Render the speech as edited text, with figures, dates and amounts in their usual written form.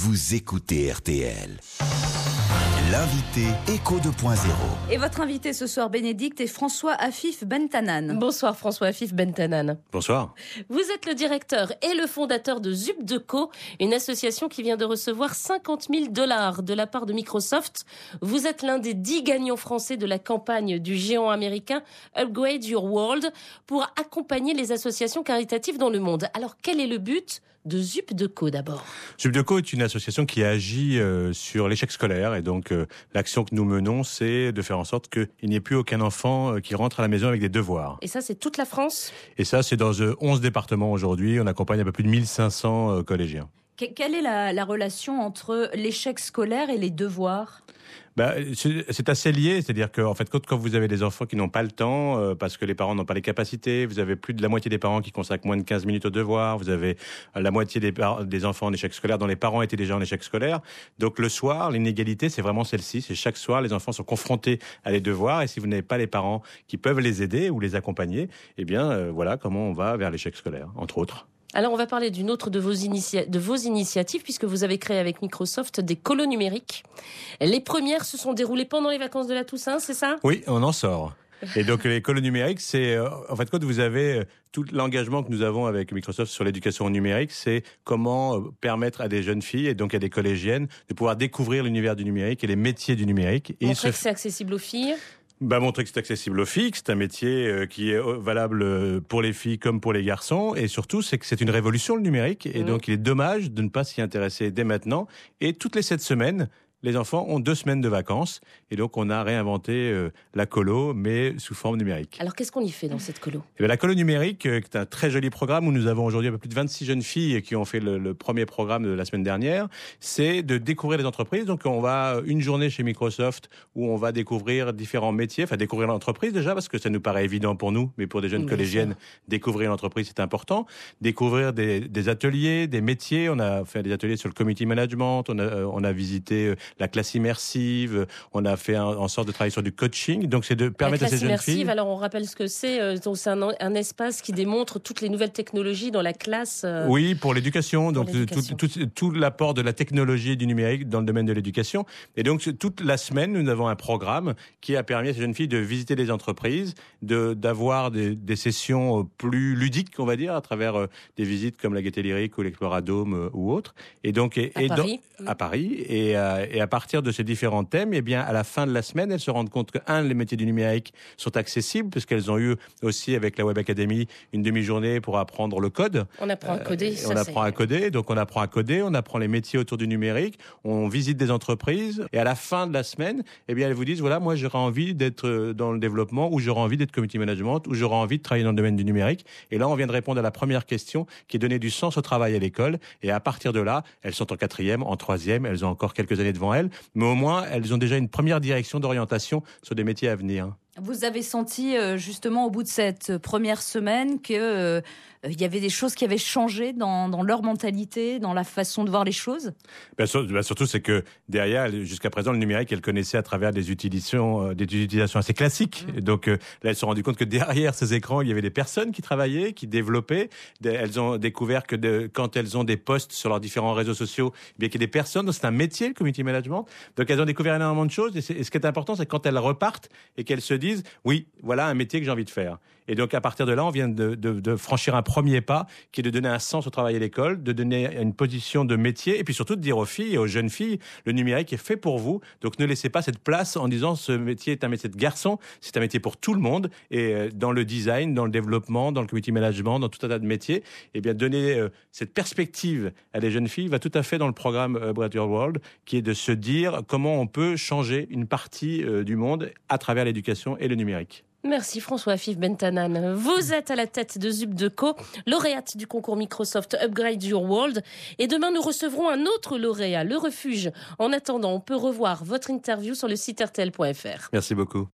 vous écoutez RTL. L'invité Écho 2.0. Et votre invité ce soir, Bénédicte, est François Afif Bentanan. Bonsoir François Afif Bentanan. Bonsoir. Vous êtes le directeur et le fondateur de Zupdeco, une association qui vient de recevoir $50 000 de la part de Microsoft. Vous êtes l'un des 10 gagnants français de la campagne du géant américain Upgrade Your World pour accompagner les associations caritatives dans le monde. Alors quel est le but de Zupdeco d'abord? Zupdeco est une association qui agit sur l'échec scolaire et donc l'action que nous menons, c'est de faire en sorte qu'il n'y ait plus aucun enfant qui rentre à la maison avec des devoirs. Et ça, c'est toute la France? Et ça, c'est dans 11 départements aujourd'hui. On accompagne un peu plus de 1500 collégiens. Quelle est la relation entre l'échec scolaire et les devoirs ? C'est assez lié, c'est-à-dire qu'en fait, quand vous avez des enfants qui n'ont pas le temps, parce que les parents n'ont pas les capacités, vous avez plus de la moitié des parents qui consacrent moins de 15 minutes aux devoirs, vous avez la moitié des enfants en échec scolaire dont les parents étaient déjà en échec scolaire. Donc le soir, l'inégalité, c'est vraiment celle-ci. C'est chaque soir, les enfants sont confrontés à les devoirs, et si vous n'avez pas les parents qui peuvent les aider ou les accompagner, eh bien, voilà comment on va vers l'échec scolaire, entre autres. Alors, on va parler d'une autre de vos initiatives, puisque vous avez créé avec Microsoft des colos numériques. Les premières se sont déroulées pendant les vacances de la Toussaint, c'est ça? Oui, on en sort. Et donc, les colos numériques, c'est, en fait, quand vous avez tout l'engagement que nous avons avec Microsoft sur l'éducation numérique, c'est comment permettre à des jeunes filles, et donc à des collégiennes, de pouvoir découvrir l'univers du numérique et les métiers du numérique. Montrer que c'est accessible aux filles. Montrer que c'est accessible aux filles, que c'est un métier qui est valable pour les filles comme pour les garçons, et surtout c'est que c'est une révolution le numérique, et donc il est dommage de ne pas s'y intéresser dès maintenant. Et toutes les 7 semaines, les enfants ont 2 semaines de vacances, et donc on a réinventé la colo, mais sous forme numérique. Alors qu'est-ce qu'on y fait dans cette colo? La colo numérique est un très joli programme où nous avons aujourd'hui un peu plus de 26 jeunes filles qui ont fait le premier programme de la semaine dernière. C'est de découvrir les entreprises. Donc on va une journée chez Microsoft où on va découvrir différents métiers, enfin découvrir l'entreprise déjà parce que ça nous paraît évident pour nous, mais pour des jeunes collégiennes, découvrir l'entreprise c'est important. Découvrir des ateliers, des métiers. On a fait des ateliers sur le community management, on a visité la classe immersive, on a fait en sorte de travailler sur du coaching. Donc c'est de permettre à ces jeunes filles. Alors on rappelle ce que c'est. Donc c'est un espace qui démontre toutes les nouvelles technologies dans la classe. Oui, pour l'éducation. Donc tout l'apport de la technologie et du numérique dans le domaine de l'éducation. Et donc toute la semaine, nous avons un programme qui a permis à ces jeunes filles de visiter des entreprises, d'avoir des sessions plus ludiques, on va dire, à travers des visites comme la Gaîté Lyrique ou l'Exploradome ou autres. Et donc à Paris. Et à partir de ces différents thèmes, eh bien, à la fin de la semaine, elles se rendent compte que, les métiers du numérique sont accessibles, puisqu'elles ont eu aussi, avec la Web Academy, une demi-journée pour apprendre le code. On apprend à coder. On apprend à coder, donc on apprend à coder, on apprend les métiers autour du numérique, on visite des entreprises, et à la fin de la semaine, eh bien, elles vous disent, voilà, moi, j'aurais envie d'être dans le développement, ou j'aurais envie d'être community management, ou j'aurais envie de travailler dans le domaine du numérique. Et là, on vient de répondre à la première question, qui est donner du sens au travail à l'école. Et à partir de là, elles sont en 4e, en 3e, elles ont encore quelques années devant elles, mais au moins, elles ont déjà une première direction d'orientation sur des métiers à venir. Vous avez senti justement au bout de cette première semaine que il y avait des choses qui avaient changé dans leur mentalité, dans la façon de voir les choses? Surtout, c'est que derrière, jusqu'à présent, le numérique, elles connaissaient à travers des utilisations assez classiques. Et donc là, elles se sont rendues compte que derrière ces écrans, il y avait des personnes qui travaillaient, qui développaient. Elles ont découvert que quand elles ont des posts sur leurs différents réseaux sociaux, eh bien qu'il y a des personnes. Donc c'est un métier, le community management. Donc elles ont découvert énormément de choses. Et ce qui est important, c'est quand elles repartent et qu'elles se disent, oui, voilà un métier que j'ai envie de faire. Et donc à partir de là, on vient de franchir un premier pas, qui est de donner un sens au travail à l'école, de donner une position de métier, et puis surtout de dire aux filles et aux jeunes filles, le numérique est fait pour vous. Donc ne laissez pas cette place en disant ce métier est un métier de garçon, c'est un métier pour tout le monde. Et dans le design, dans le développement, dans le community management, dans tout un tas de métiers, eh bien donner cette perspective à des jeunes filles va tout à fait dans le programme Upgrade Your World, qui est de se dire comment on peut changer une partie du monde à travers l'éducation et le numérique. Merci François Afif Bentanan. Vous êtes à la tête de Zupdeco, lauréate du concours Microsoft Upgrade Your World. Et demain, nous recevrons un autre lauréat, le Refuge. En attendant, on peut revoir votre interview sur le site rtl.fr. Merci beaucoup.